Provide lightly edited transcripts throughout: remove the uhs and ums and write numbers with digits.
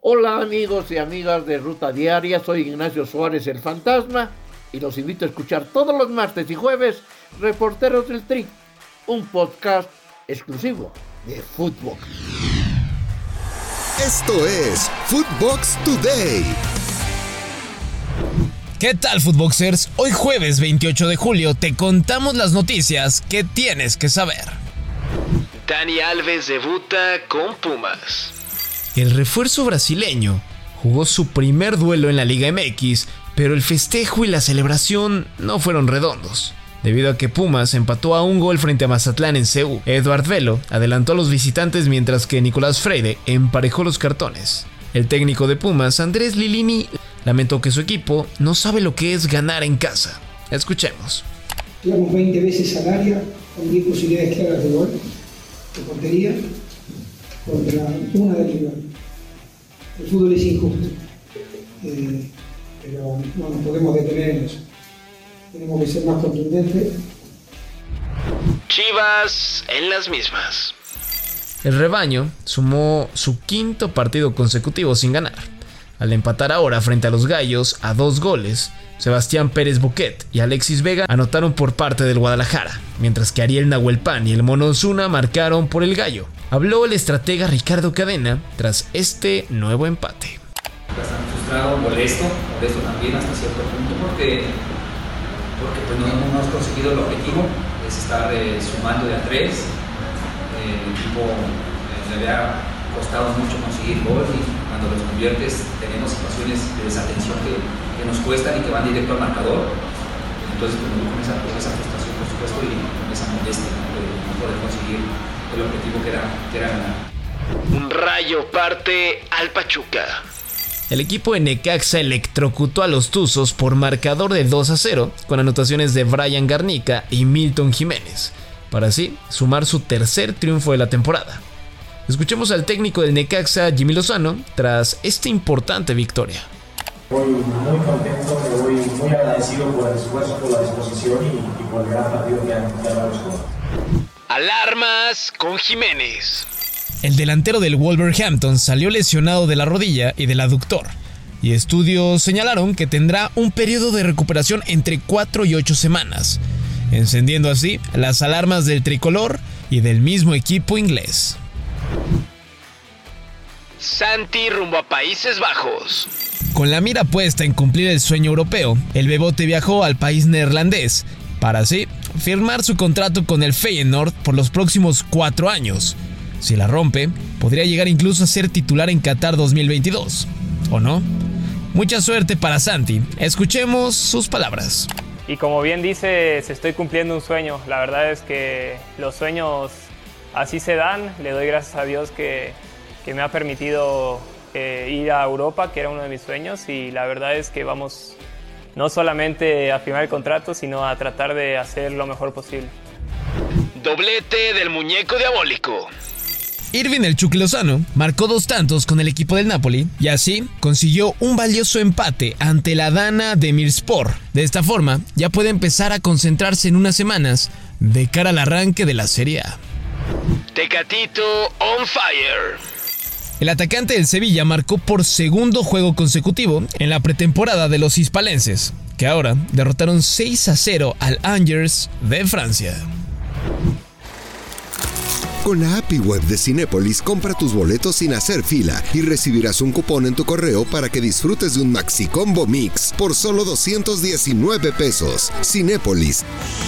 Hola amigos y amigas de Ruta Diaria, soy Ignacio Suárez el Fantasma y los invito a escuchar todos los martes y jueves Reporteros del Tri, un podcast exclusivo de Footbox. Esto es Footbox Today. ¿Qué tal, Footboxers? Hoy jueves 28 de julio te contamos las noticias que tienes que saber. Dani Alves debuta con Pumas. El refuerzo brasileño jugó su primer duelo en la Liga MX, pero el festejo y la celebración no fueron redondos, debido a que Pumas empató a un gol frente a Mazatlán en CU. Eduard Velo adelantó a los visitantes mientras que Nicolás Freire emparejó los cartones. El técnico de Pumas, Andrés Lilini, lamentó que su equipo no sabe lo que es ganar en casa. Escuchemos. Llegamos 20 veces al área con 10 posibilidades claras de gol, de portería, contra una del rival. El fútbol es injusto, pero no nos podemos detener en eso. Tenemos que ser más contundentes. Chivas en las mismas. El rebaño sumó su quinto partido consecutivo sin ganar. Al empatar ahora frente a los Gallos a 2 goles, Sebastián Pérez Boquet y Alexis Vega anotaron por parte del Guadalajara, mientras que Ariel Nahuelpan y el Mono Osuna marcaron por el Gallo. Habló el estratega Ricardo Cadena tras este nuevo empate. Bastante frustrado, molesto también hasta cierto punto porque pues no hemos conseguido el objetivo, es estar sumando de a 3. El equipo le había costado mucho conseguir gol y cuando los conviertes tenemos situaciones de desatención que nos cuestan y que van directo al marcador. Entonces pues, con esa frustración por supuesto y con esa molestia de no poder conseguir el objetivo que era ganar. Un Rayo parte al Pachuca. El equipo de Necaxa electrocutó a los Tuzos por marcador de 2-0 con anotaciones de Brian Garnica y Milton Jiménez, para así sumar su tercer triunfo de la temporada. Escuchemos al técnico del Necaxa, Jimmy Lozano, tras esta importante victoria. Voy muy contento, voy muy agradecido por el esfuerzo, por la disposición y por el gran partido que han dado los jugadores. Alarmas con Jiménez. El delantero del Wolverhampton salió lesionado de la rodilla y del aductor, y estudios señalaron que tendrá un periodo de recuperación entre 4 y 8 semanas, encendiendo así las alarmas del tricolor y del mismo equipo inglés. Santi rumbo a Países Bajos. Con la mira puesta en cumplir el sueño europeo, el Bebote viajó al país neerlandés para así firmar su contrato con el Feyenoord por los próximos 4 años. Si la rompe, podría llegar incluso a ser titular en Qatar 2022, ¿o no? Mucha suerte para Santi. Escuchemos sus palabras. Y como bien dices, estoy cumpliendo un sueño. La verdad es que los sueños así se dan. Le doy gracias a Dios que me ha permitido ir a Europa, que era uno de mis sueños. Y la verdad es que vamos no solamente a firmar el contrato, sino a tratar de hacer lo mejor posible. Doblete del muñeco diabólico. Irving el Chucky Lozano marcó 2 tantos con el equipo del Napoli y así consiguió un valioso empate ante la Adana Demirspor. De esta forma, ya puede empezar a concentrarse en unas semanas de cara al arranque de la Serie A. Tecatito on fire. El atacante del Sevilla marcó por segundo juego consecutivo en la pretemporada de los hispalenses, que ahora derrotaron 6-0 al Angers de Francia. Con la API web de Cinépolis, compra tus boletos sin hacer fila y recibirás un cupón en tu correo para que disfrutes de un Maxi Combo Mix por solo 219 pesos. Cinépolis.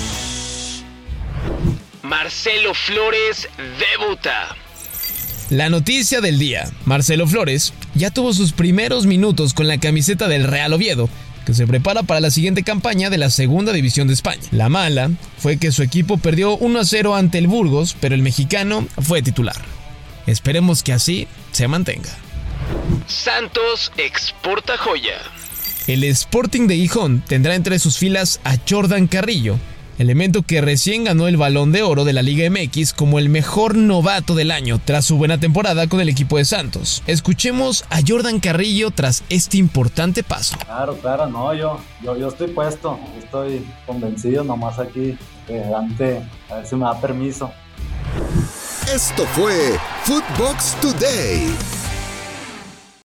Marcelo Flores debuta. La noticia del día: Marcelo Flores ya tuvo sus primeros minutos con la camiseta del Real Oviedo, que se prepara para la siguiente campaña de la Segunda División de España. La mala fue que su equipo perdió 1-0 ante el Burgos, pero el mexicano fue titular. Esperemos que así se mantenga. Santos exporta joya. El Sporting de Gijón tendrá entre sus filas a Jordan Carrillo, elemento que recién ganó el Balón de Oro de la Liga MX como el mejor novato del año tras su buena temporada con el equipo de Santos. Escuchemos a Jordan Carrillo tras este importante paso. Claro, no, yo estoy puesto, estoy convencido, nomás aquí delante, a ver si me da permiso. Esto fue Footbox Today.